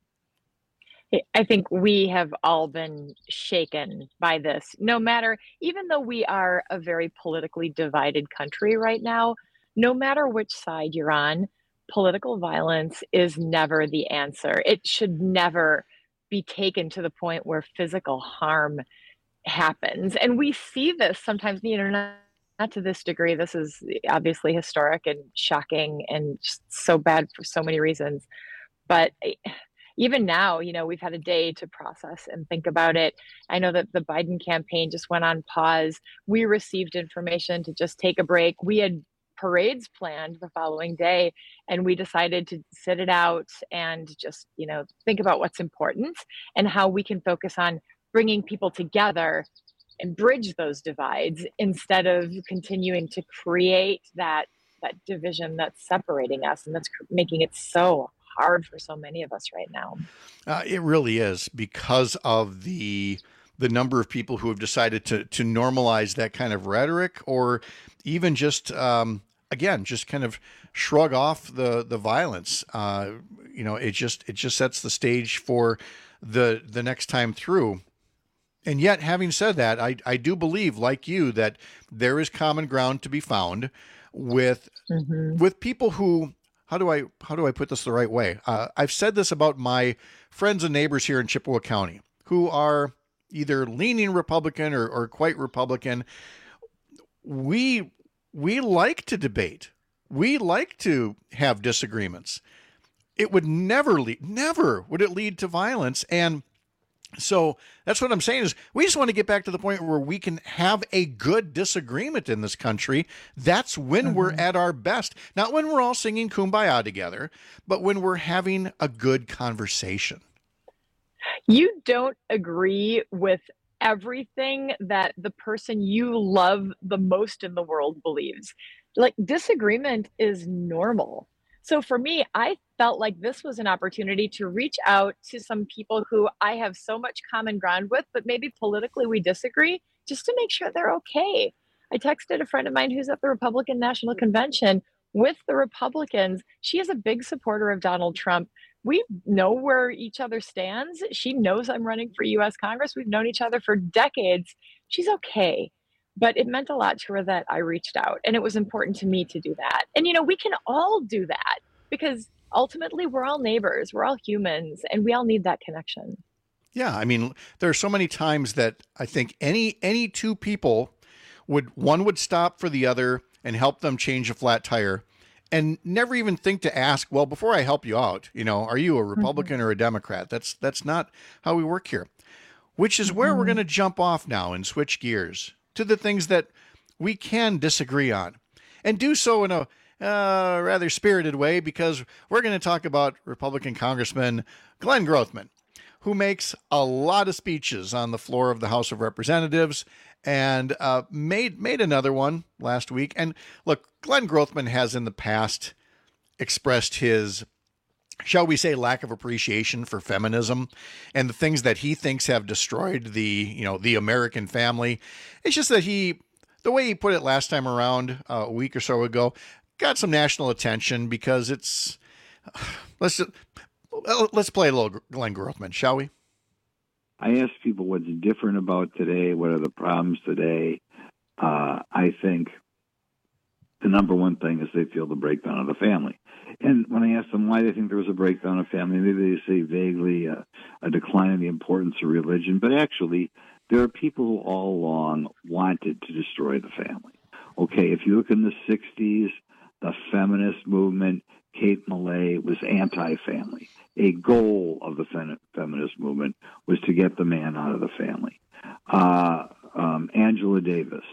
I think we have all been shaken by this, no matter, even though we are a very politically divided country right now, no matter which side you're on, political violence is never the answer. It should never be taken to the point where physical harm happens. And we see this sometimes in the internet, not to this degree. This is obviously historic and shocking and just so bad for so many reasons. But even now, we've had a day to process and think about it. I know that the Biden campaign just went on pause. We received information to just take a break. We had parades planned the following day, and we decided to sit it out and just, think about what's important and how we can focus on bringing people together and bridge those divides instead of continuing to create that division that's separating us and that's making it so hard for so many of us right now. It really is, because of the number of people who have decided to normalize that kind of rhetoric, or even just just kind of shrug off the violence. It just sets the stage for the next time through. And yet, having said that, I do believe, like you, that there is common ground to be found with people who, how do I put this the right way? I've said this about my friends and neighbors here in Chippewa County who are either leaning Republican or quite Republican. We like to debate. We like to have disagreements. It would never would it lead to violence. And so that's what I'm saying is we just want to get back to the point where we can have a good disagreement in this country. That's when we're at our best. Not when we're all singing Kumbaya together, but when we're having a good conversation. You don't agree with everything that the person you love the most in the world believes. Like, disagreement is normal. So for me, I felt like this was an opportunity to reach out to some people who I have so much common ground with, but maybe politically we disagree, just to make sure they're okay. I texted a friend of mine who's at the Republican National Convention with the Republicans. She is a big supporter of Donald Trump. We know where each other stands. She knows I'm running for U.S. Congress. We've known each other for decades. She's okay. But it meant a lot to her that I reached out, and it was important to me to do that. And, we can all do that because ultimately we're all neighbors, we're all humans, and we all need that connection. Yeah. I mean, there are so many times that I think any two people would stop for the other and help them change a flat tire and never even think to ask, well, before I help you out, are you a Republican or a Democrat? That's not how we work here, which is where we're going to jump off now and switch gears to the things that we can disagree on, and do so in a rather spirited way, because we're going to talk about Republican Congressman Glenn Grothman, who makes a lot of speeches on the floor of the House of Representatives, and made another one last week. And look, Glenn Grothman has in the past expressed his, shall we say, lack of appreciation for feminism and the things that he thinks have destroyed the American family. It's just that the way he put it last time around, a week or so ago, got some national attention because it's, let's play a little Glenn Grothman, shall we? I ask people what's different about today. What are the problems today? I think the number one thing is they feel the breakdown of the family. And when I ask them why they think there was a breakdown of family, maybe they say vaguely a decline in the importance of religion. But actually, there are people who all along wanted to destroy the family. Okay, if you look in the 60s, the feminist movement Kate Millay was anti-family. A goal of the feminist movement was to get the man out of the family. Angela Davis,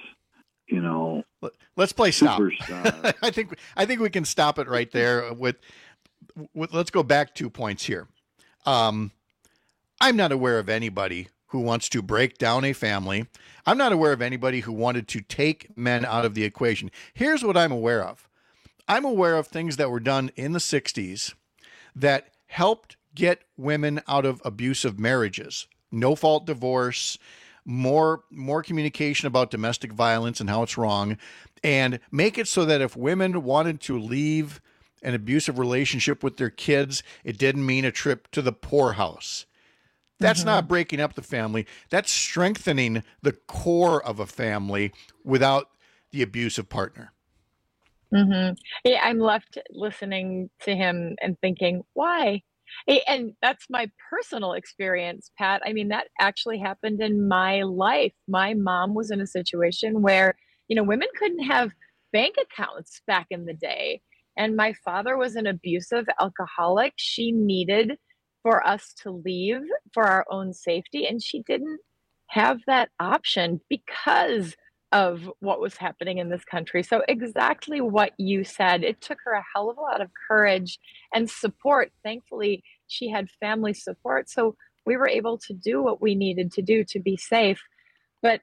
let's play stop. Superstar. I think we can stop it right there. With let's go back 2 points here. I'm not aware of anybody who wants to break down a family. I'm not aware of anybody who wanted to take men out of the equation. Here's what I'm aware of. I'm aware of things that were done in the 60s that helped get women out of abusive marriages. No-fault divorce, more communication about domestic violence and how it's wrong, and make it so that if women wanted to leave an abusive relationship with their kids, it didn't mean a trip to the poorhouse. That's not breaking up the family. That's strengthening the core of a family without the abusive partner. Yeah, I'm left listening to him and thinking, why? And that's my personal experience, Pat. I mean, that actually happened in my life. My mom was in a situation where, women couldn't have bank accounts back in the day. And my father was an abusive alcoholic. She needed for us to leave for our own safety. And she didn't have that option because of what was happening in this country. So exactly what you said, it took her a hell of a lot of courage and support. Thankfully, she had family support. So we were able to do what we needed to do to be safe. But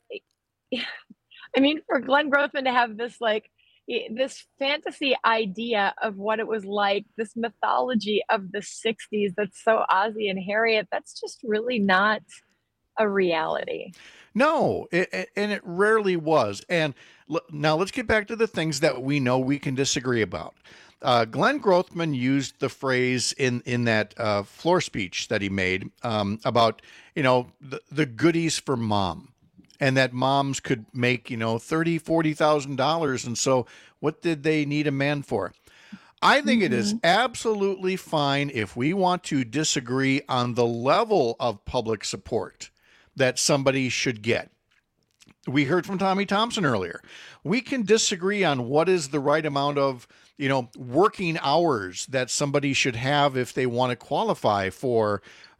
I mean, for Glenn Grothman to have this this fantasy idea of what it was like, this mythology of the 60s that's so Ozzie and Harriet, that's just really not a reality. No, and it rarely was. And now let's get back to the things that we know we can disagree about. Glenn Grothman used the phrase in that floor speech that he made about, the goodies for mom. And that moms could make, $30,000, $40,000. And so what did they need a man for? I think it is absolutely fine if we want to disagree on the level of public support that somebody should get. We heard from Tommy Thompson earlier. We can disagree on what is the right amount of, working hours that somebody should have if they want to qualify for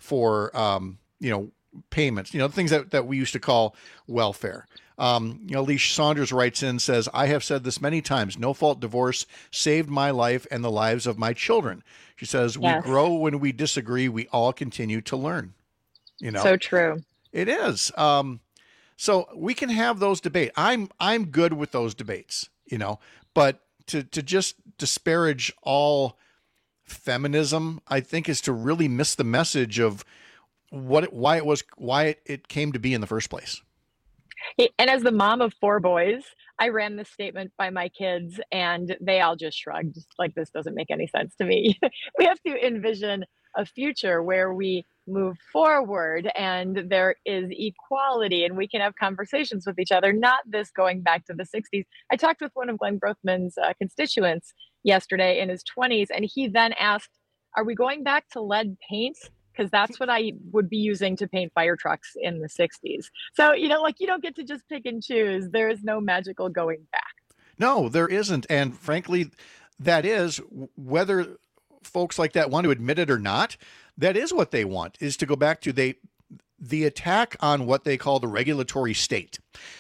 payments, things that we used to call welfare. Leash Saunders writes in, says, I have said this many times, no-fault divorce saved my life and the lives of my children. She says, we grow when we disagree. We all continue to learn. So true. It is. So we can have those debates. I'm good with those debates, but to just disparage all feminism, I think, is to really miss the message of why it came to be in the first place. And as the mom of 4 boys, I ran this statement by my kids and they all just shrugged, like, this doesn't make any sense to me. We have to envision a future where we move forward and there is equality and we can have conversations with each other, not this going back to the 60s. I talked with one of Glenn Grothman's constituents yesterday in his 20s, and he then asked, are we going back to lead paint? Because that's what I would be using to paint fire trucks in the 60s. So, you don't get to just pick and choose. There is no magical going back. No, there isn't. And frankly, that is, whether folks like that want to admit it or not, that is what they want, is to go back to the attack on what they call the regulatory state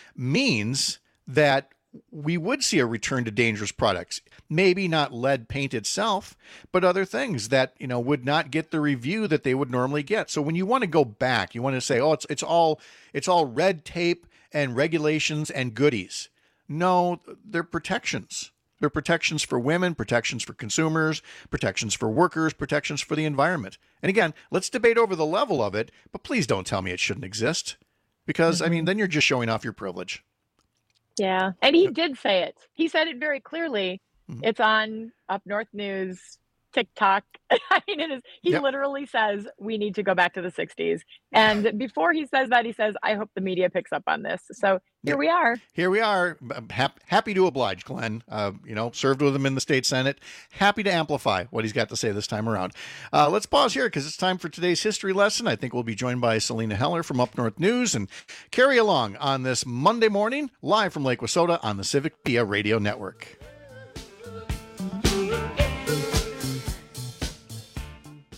means that we would see a return to dangerous products. Maybe not lead paint itself, but other things that, would not get the review that they would normally get. So when you want to go back, you want to say, oh, it's all red tape and regulations and goodies. No, they're protections. They're protections for women, protections for consumers, protections for workers, protections for the environment. And again, let's debate over the level of it, but please don't tell me it shouldn't exist, because then you're just showing off your privilege. Yeah. And he did say it. He said it very clearly. It's on Up North News, TikTok. I mean, he literally says we need to go back to the 60s. And before he says that, he says, I hope the media picks up on this. So here we are. Here we are. Happy to oblige, Glenn. Served with him in the state Senate. Happy to amplify what he's got to say this time around. Let's pause here because it's time for today's history lesson. I think we'll be joined by Selena Heller from Up North News and carry along on this Monday morning, live from Lake Wissota on the Civic Media Radio Network.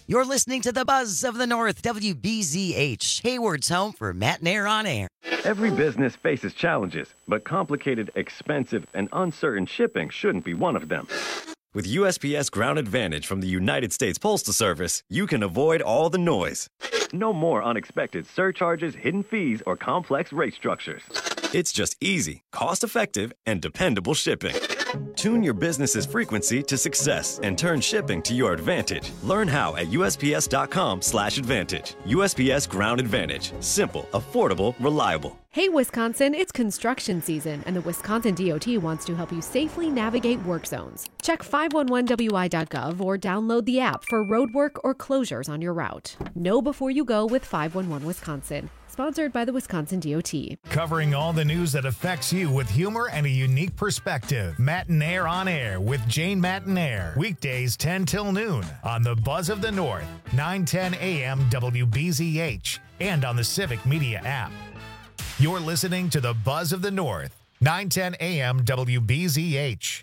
You're listening to the Buzz of the North, WBZH, Hayward's home for Matt and Air on Air. Every business faces challenges, but complicated, expensive, and uncertain shipping shouldn't be one of them. With USPS Ground Advantage from the United States Postal Service, you can avoid all the noise. No more unexpected surcharges, hidden fees, or complex rate structures. It's just easy, cost-effective, and dependable shipping. Tune your business's frequency to success and turn shipping to your advantage. Learn how at USPS.com/advantage. USPS Ground Advantage. Simple, affordable, reliable. Hey, Wisconsin, it's construction season, and the Wisconsin DOT wants to help you safely navigate work zones. Check 511wi.gov or download the app for roadwork or closures on your route. Know before you go with 511 Wisconsin. Sponsored by the Wisconsin DOT. Covering all the news that affects you with humor and a unique perspective. Matt and Air on Air with Jane Matt and Air. Weekdays 10 till noon on the Buzz of the North, 9:10 a.m. WBZH, and on the Civic Media app. You're listening to the Buzz of the North, 9:10 a.m. WBZH.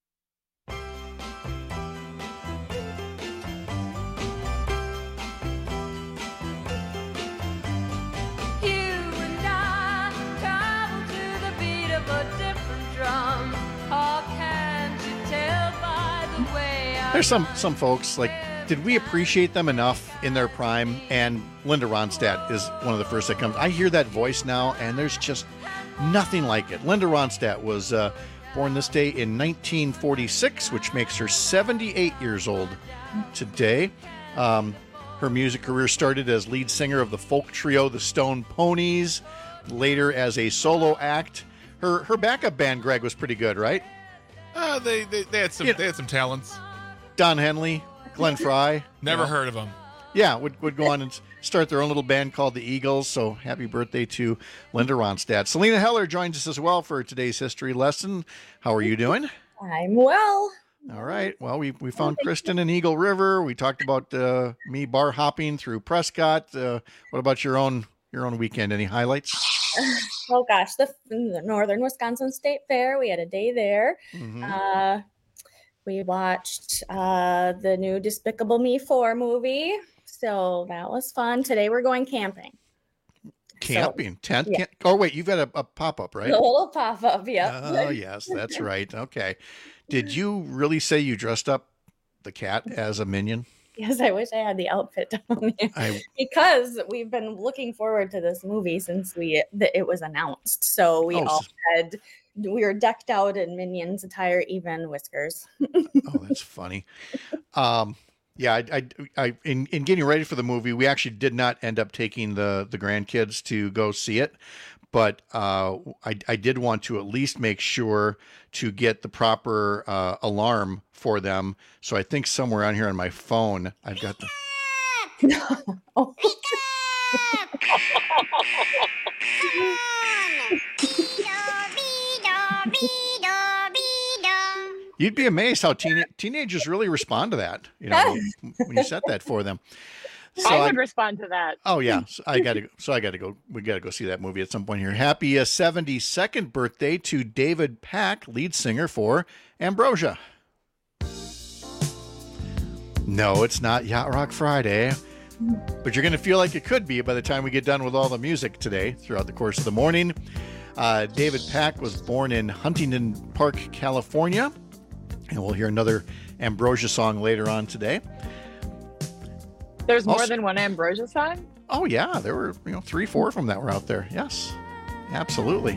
There's some folks, like, did we appreciate them enough in their prime? And Linda Ronstadt is one of the first that comes. I hear that voice now, and there's just nothing like it. Linda Ronstadt was born this day in 1946, which makes her 78 years old today. Her music career started as lead singer of the folk trio The Stone Ponies, later as a solo act. Her backup band, Greg, was pretty good, right? They had some they had some talents. Don Henley, Glenn Fry. Never heard of them. Yeah, would go on and start their own little band called the Eagles. So happy birthday to Linda Ronstadt. Selena Heller joins us as well for today's history lesson. How are you doing? I'm well. All right. Well, we found Kristen in Eagle River. We talked about me bar hopping through Prescott. What about your own weekend? Any highlights? Oh gosh, the Northern Wisconsin State Fair. We had a day there. Mm-hmm. We watched the new Despicable Me 4 movie, so that was fun. Today we're going camping. Camping? Tent? Yeah. Oh, wait, you've got a pop-up, right? A little pop-up, yeah. Oh, yes, that's right. Okay. Did you really say you dressed up the cat as a minion? Yes, I wish I had the outfit down here because we've been looking forward to this movie since it was announced. So we were decked out in Minions attire, even whiskers. Oh, that's funny. Yeah, I in getting ready for the movie, we actually did not end up taking the grandkids to go see it, but I did want to at least make sure to get the proper alarm for them. So I think somewhere on here on my phone, I've got the. Oh. You'd be amazed how teenagers really respond to that. You know, when you set that for them. So I would respond to that. Oh yeah, I got to go. We got to go see that movie at some point here. Happy 72nd birthday to David Pack, lead singer for Ambrosia. No, it's not Yacht Rock Friday, but you're going to feel like it could be by the time we get done with all the music today throughout the course of the morning. David Pack was born in Huntington Park, California, and we'll hear another Ambrosia song later on today. There's more than one Ambrosia song? Oh, yeah. There were 3, 4 of them that were out there. Yes, absolutely.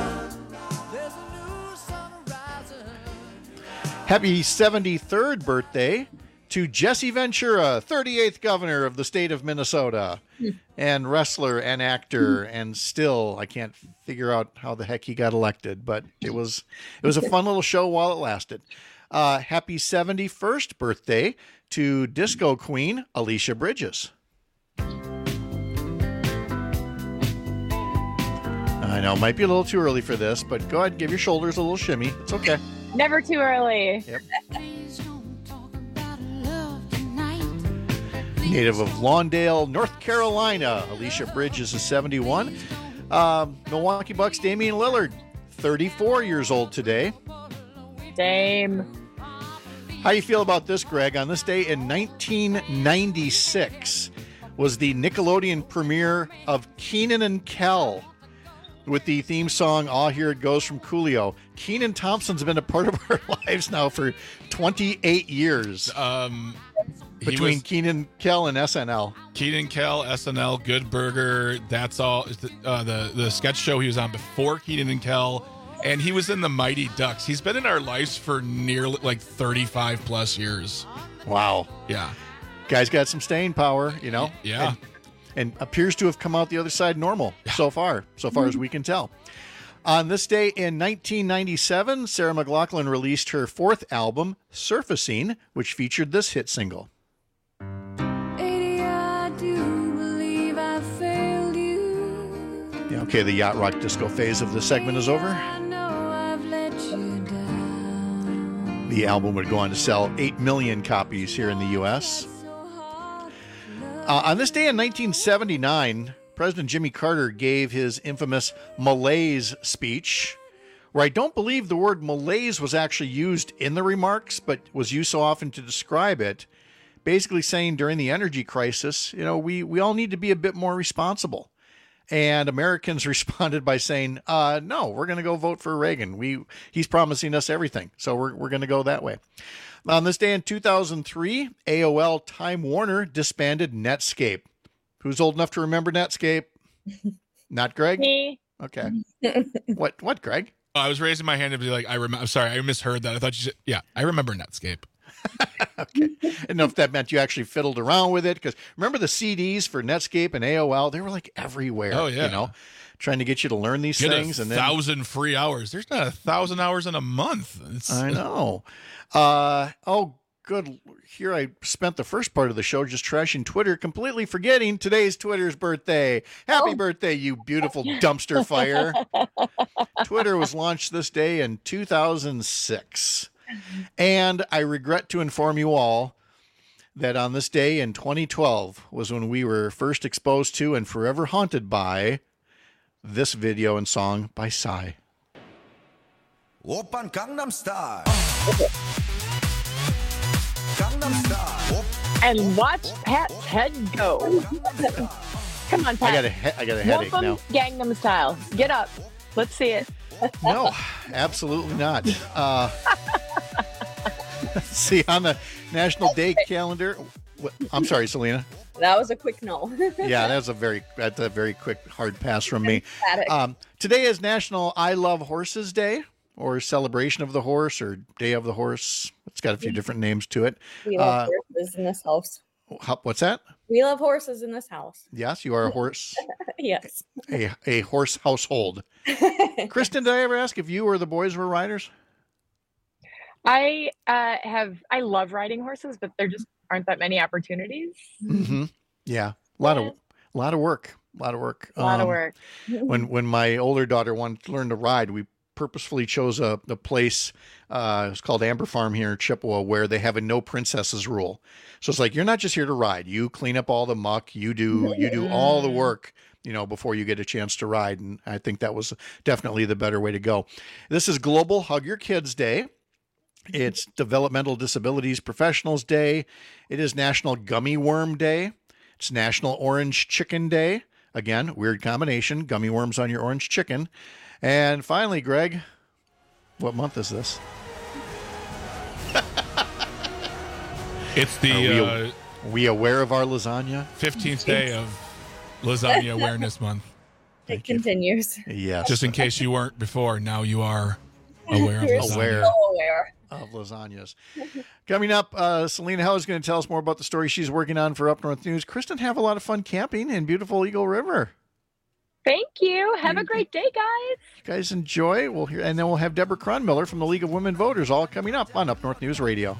Happy 73rd birthday to Jesse Ventura, 38th governor of the state of Minnesota, and wrestler and actor, and still I can't figure out how the heck he got elected, but it was a fun little show while it lasted. Happy 71st birthday to disco queen Alicia Bridges. I know, might be a little too early for this, but go ahead, give your shoulders a little shimmy. It's okay. Never too early. Yep. Native of Lawndale, North Carolina, Alicia Bridges is 71. Milwaukee Bucks Damian Lillard, 34 years old today. Dame. How do you feel about this, Greg? On this day in 1996 was the Nickelodeon premiere of Kenan and Kel with the theme song, "All Here It Goes" from Coolio. Kenan Thompson's been a part of our lives now for 28 years. Between Kenan, Kel, and SNL. Kenan, Kel, SNL, Good Burger, That's All. The sketch show he was on before Kenan and Kel, and he was in the Mighty Ducks. He's been in our lives for nearly 35 plus years. Wow. Yeah. Guy's got some staying power, Yeah. And appears to have come out the other side normal so far as we can tell. On this day in 1997, Sarah McLachlan released her fourth album, Surfacing, which featured this hit single. 80, I do believe I failed you. Yeah, okay, the yacht rock disco phase of this segment is over. I know I've let you down. The album would go on to sell 8 million copies here in the U.S. On this day in 1979, President Jimmy Carter gave his infamous malaise speech, where I don't believe the word malaise was actually used in the remarks, but was used so often to describe it, basically saying during the energy crisis, we all need to be a bit more responsible. And Americans responded by saying, no, we're going to go vote for Reagan. He's promising us everything, so we're going to go that way. On this day in 2003, AOL Time Warner disbanded Netscape. Who's old enough to remember Netscape? Not Greg? Me. Okay. What, Greg? I was raising my hand to be like, I'm sorry, I misheard that. I thought you said, yeah, I remember Netscape. Okay. I didn't know if that meant you actually fiddled around with it, because remember the CDs for Netscape and AOL? They were like everywhere. Oh, yeah. Trying to get you to learn these Get things. 1,000 free hours. There's not 1,000 hours in a month. I know. Good. Here I spent the first part of the show just trashing Twitter, completely forgetting today's Twitter's birthday. Happy birthday, you beautiful dumpster fire. Twitter was launched this day in 2006. And I regret to inform you all that on this day in 2012 was when we were first exposed to and forever haunted by this video and song by Psy. Oppan Gangnam Style. And watch Pat's head go. Come on, Pat. I got a headache Whoop 'em, now. Gangnam Style. Get up. Let's see it. No, absolutely not. Let's see, on the National Day calendar. I'm sorry, Selena. That was a quick no. Yeah, that's a very quick, hard pass from me. Emphatic. Today is National I Love Horses Day, or Celebration of the Horse, or Day of the Horse. It's got a few different names to it. We love horses in this house. What's that? We love horses in this house. Yes, you are a horse. Yes. A horse household. Kristen, did I ever ask if you or the boys were riders? I love riding horses, but there just aren't that many opportunities. Mm-hmm. Yeah, a lot of work. A lot of work. When my older daughter wanted to learn to ride, we purposefully chose a place. It's called Amber Farm here in Chippewa, where they have a no princesses rule. So it's like, you're not just here to ride. You clean up all the muck. You do all the work, before you get a chance to ride. And I think that was definitely the better way to go. This is Global Hug Your Kids Day. It's Developmental Disabilities Professionals Day. It is National Gummy Worm Day. It's National Orange Chicken Day. Again, weird combination. Gummy worms on your orange chicken. And finally, Greg, what month is this? It's the... Are we aware of our lasagna? 15th day of Lasagna Awareness Month. It continues. Yes. Just in case you weren't before, now you are aware of lasagna. Aware of lasagnas. Coming up, Selena Hell is going to tell us more about the story she's working on for Up North News. Kristen, have a lot of fun camping in beautiful Eagle River. Thank you. Have a great day, guys. Guys, enjoy. We'll hear, and then we'll have Deborah Cronmiller from the League of Women Voters all coming up on Up North News Radio.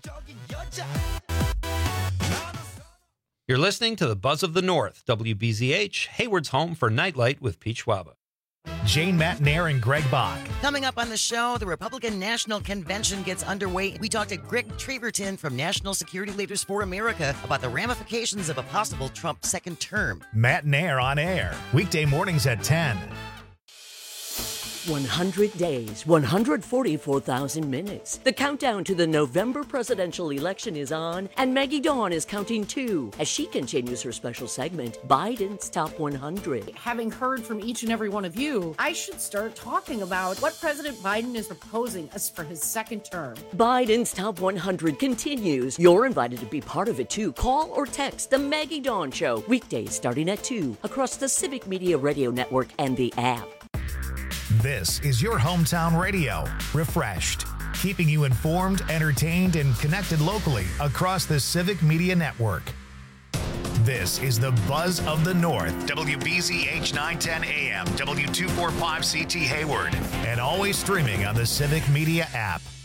You're listening to the Buzz of the North, WBZH, Hayward's home for Nightlight with Pete Schwaba. Jane Matnair and Greg Bach. Coming up on the show, the Republican National Convention gets underway. We talked to Greg Treverton from National Security Leaders for America about the ramifications of a possible Trump second term. Matnair on air, weekday mornings at 10. 100 days, 144,000 minutes. The countdown to the November presidential election is on, and Maggie Dawn is counting too as she continues her special segment, Biden's Top 100. Having heard from each and every one of you, I should start talking about what President Biden is proposing as for his second term. Biden's Top 100 continues. You're invited to be part of it too. Call or text The Maggie Dawn Show, weekdays starting at 2, across the Civic Media Radio Network and the app. This is your hometown radio, refreshed, keeping you informed, entertained, and connected locally across the Civic Media Network. This is the Buzz of the North, WBZH 910 AM, W245CT Hayward, and always streaming on the Civic Media app.